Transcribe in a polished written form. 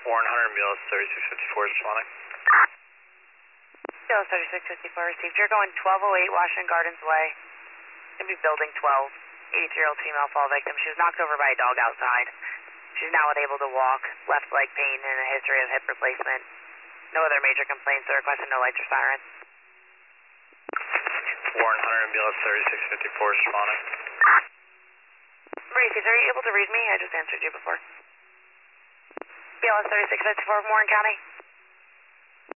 Warren Hunter, BLS 3654 is responding. BLS 3654 received. You're going 1208 Washington Gardens Way. Going to be building 12. 83-year-old female fall victim. She was knocked over by a dog outside. She's now unable to walk. Left leg pain and a history of hip replacement. No other major complaints. They're requesting no lights or sirens. Warren Hunter, BLS 3654 is responding. Received. Are you able to read me? I just answered you before. BLS 3654 Warren County.